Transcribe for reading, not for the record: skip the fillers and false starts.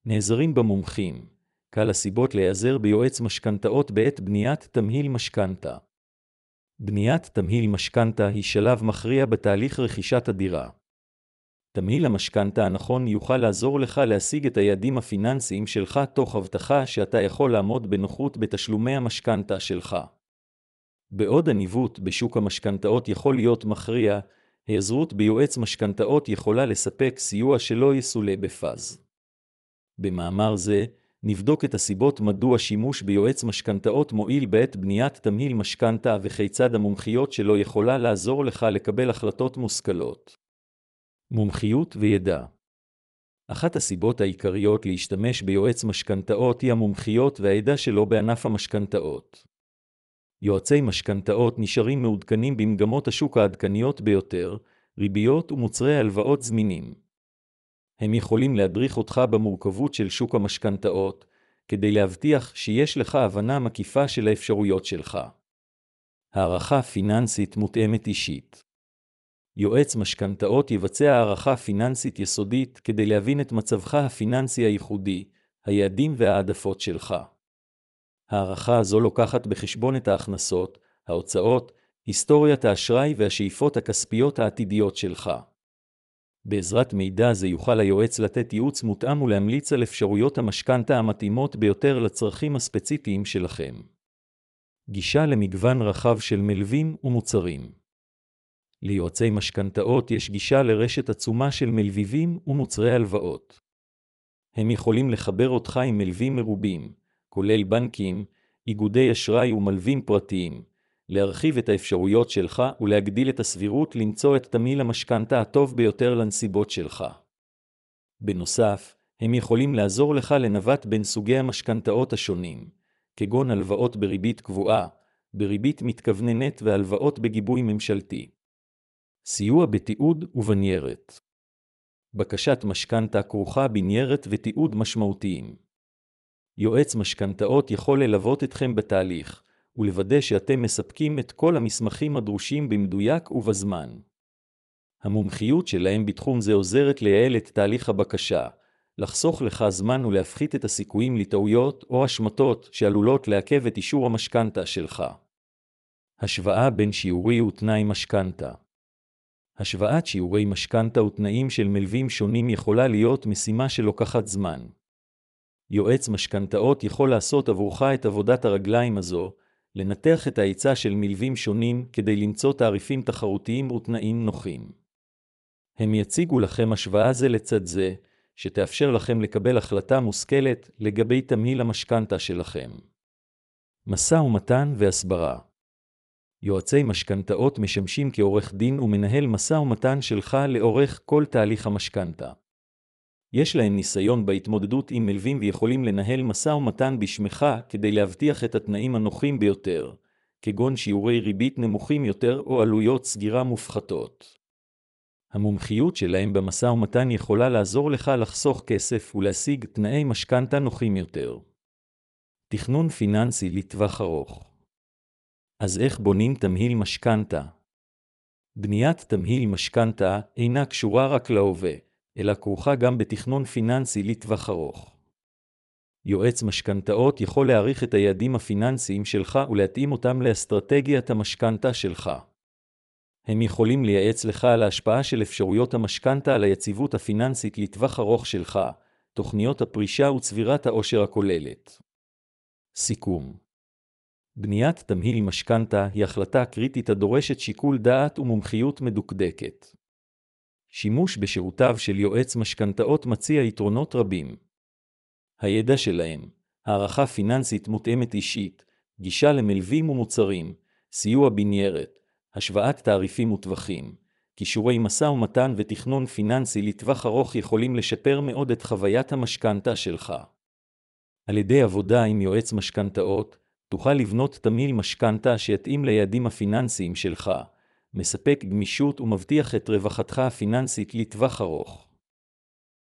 נעזרים במומחים. קל הסיבות להיעזר ביועץ משכנתאות בעת בניית תמהיל משכנתה. בניית תמהיל משכנתה היא שלב מכריע בתהליך רכישת הדירה. תמהיל המשכנתה הנכון יוכל לעזור לך להשיג את היעדים הפיננסיים שלך תוך הבטחה שאתה יכול לעמוד בנוחות בתשלומי המשכנתה שלך. בעוד הניווט בשוק המשכנתאות יכול להיות מכריע, היעזרות ביועץ משכנתאות יכולה לספק סיוע שלא יסולא בפז. במאמר זה, נבדוק את הסיבות מדוע שימוש ביועץ משכנתאות מועיל בעת בניית תמהיל משכנתה וכיצד המומחיות שלו יכולה לעזור לך לקבל החלטות מושכלות. מומחיות וידע. אחת הסיבות העיקריות להשתמש ביועץ משכנתאות היא המומחיות והידע שלו בענף המשכנתאות. יועצי משכנתאות נשארים מעודכנים במגמות השוק העדכניות ביותר, ריביות ומוצרי הלוואות זמינים. הם יכולים להדריך אותך במורכבות של שוק המשכנתאות, כדי להבטיח שיש לך הבנה מקיפה של האפשרויות שלך. הערכה פיננסית מותאמת אישית. יועץ משכנתאות יבצע הערכה פיננסית יסודית כדי להבין את מצבך הפיננסי הייחודי, היעדים והעדפות שלך. הערכה הזו לוקחת בחשבון את ההכנסות, ההוצאות, היסטוריית האשראי והשאיפות הכספיות העתידיות שלך. בעזרת מידע זה יוכל היועץ לתת ייעוץ מותאם ולהמליץ על אפשרויות המשכנתה המתאימות ביותר לצרכים הספציפיים שלכם. גישה למגוון רחב של מלווים ומוצרים. ליועצי משכנתאות יש גישה לרשת עצומה של מלווים ומוצרי הלוואות. הם יכולים לחבר אותך עם מלווים מרובים, כולל בנקים, איגודי אשראי ומלווים פרטיים, להרחיב את האפשרויות שלך ולהגדיל את הסבירות למצוא את תמהיל המשכנתה הטוב ביותר לנסיבות שלך. בנוסף, הם יכולים לעזור לך לנווט בין סוגי המשכנתאות השונים, כגון הלוואות בריבית קבועה, בריבית מתכווננת והלוואות בגיבוי ממשלתי. סיוע בתיעוד ובניירת. בקשת משכנתה כרוכה בניירת ותיעוד משמעותיים. יועץ משכנתאות יכול ללוות אתכם בתהליך, ולוודא שאתם מספקים את כל המסמכים הדרושים במדויק ובזמן. המומחיות שלהם בתחום זה עוזרת לייעל את תהליך הבקשה, לחסוך לך זמן ולהפחית את הסיכויים לטעויות או השמטות שעלולות לעכב את אישור המשכנתה שלך. השוואה בין שיעורי ותנאי משכנתה. השוואת שיעורי משכנתה ותנאים של מלווים שונים יכולה להיות משימה שלוקחת זמן. יועץ משכנתאות יכול לעשות עבורך את עבודת הרגליים הזו, לנתח את ההיצע של מלווים שונים כדי למצוא תעריפים תחרותיים ותנאים נוחים. הם יציגו לכם השוואה זה לצד זה, שתאפשר לכם לקבל החלטה מושכלת לגבי תמהיל המשכנתה שלכם. משא ומתן והסברה. יועצי משכנתאות משמשים כעורך דין ומנהל משא ומתן שלך לאורך כל תהליך המשכנתה. יש להם ניסיון בהתמודדות עם מלווים ויכולים לנהל משא ומתן בשמך כדי להבטיח את התנאים הנוחים ביותר, כגון שיעורי ריבית נמוכים יותר או עלויות סגירה מופחתות. המומחיות שלהם במשא ומתן יכולה לעזור לך לחסוך כסף ולהשיג תנאי משכנתה נוחים יותר. תכנון פיננסי לטווח ארוך. אז איך בונים תמהיל משכנתה? בניית תמהיל משכנתה אינה קשורה רק להווה, אלא כרוכה גם בתכנון פיננסי לטווח ארוך. יועץ משכנתאות יכול להעריך את היעדים הפיננסיים שלך ולהתאים אותם לאסטרטגיית המשכנתה שלך. הם יכולים לייעץ לך על ההשפעה של אפשרויות המשכנתה על היציבות הפיננסית לטווח ארוך שלך, תוכניות הפרישה וצבירת העושר הכוללת. סיכום. בניית תמהיל משכנתה היא החלטה קריטית הדורשת שיקול דעת ומומחיות מדוקדקת. שימוש בשירותיו של יועץ משכנתאות מציע יתרונות רבים. הידע שלהם, הערכה פיננסית מותאמת אישית, גישה למלווים ומוצרים, סיוע בניירת, השוואת תעריפים וטווחים, כישורי משא ומתן ותכנון פיננסי לטווח ארוך יכולים לשפר מאוד את חוויית המשכנתה שלך. על ידי עבודה עם יועץ משכנתאות, תוכל לבנות תמהיל משכנתה שיתאים ליעדים הפיננסיים שלך, מספק גמישות ומבטיח את רווחתך הפיננסית לטווח ארוך.